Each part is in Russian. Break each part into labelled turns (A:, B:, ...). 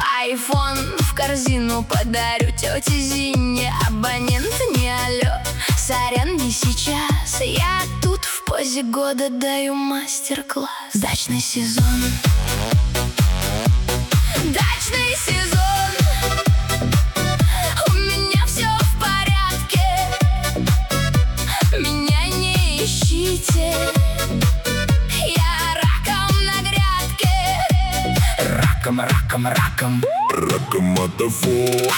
A: Айфон в корзину подарю тете Зине. Абонент не алло, сорян, не сейчас. Я тут в позе года даю мастер-класс. Дачный сезон. Дачный сезон. У меня все в порядке. Меня не ищите. Я раком на грядке. Раком, раком, раком.
B: Ракоматофо.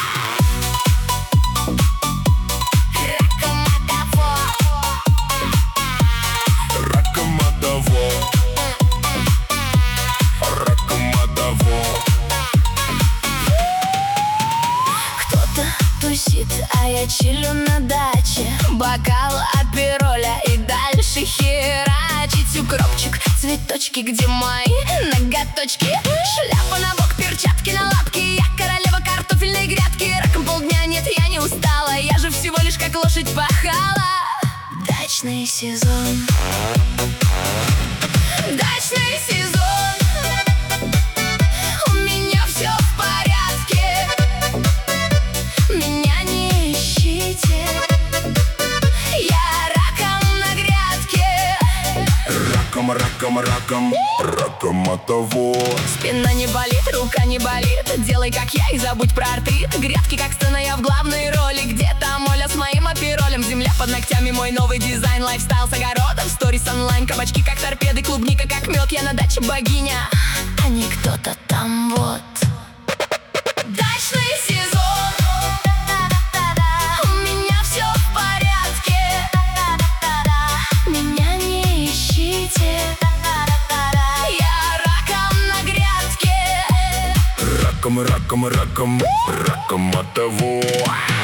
A: А я чилю на даче. Бокал апероля и дальше херачить. Укропчик, цветочки, где мои ноготочки. Шляпа на бок, перчатки на лапки. Я королева картофельной грядки. Раком полдня, нет, я не устала. Я же всего лишь как лошадь пахала. Дачный сезон. Дачный сезон.
B: Раком, раком, ракоматово.
A: Спина не болит, рука не болит. Делай как я и забудь про артрит. Грядки как сцена, я в главной роли. Где там Оля с моим аперолем? Земля под ногтями, мой новый дизайн. Лайфстайл с огородом, сторис онлайн. Кабачки как торпеды, клубника как мед. Я на даче богиня, а не кто-то там вот. Дачный сезон.
B: Раком, раком, раком, ракоматово.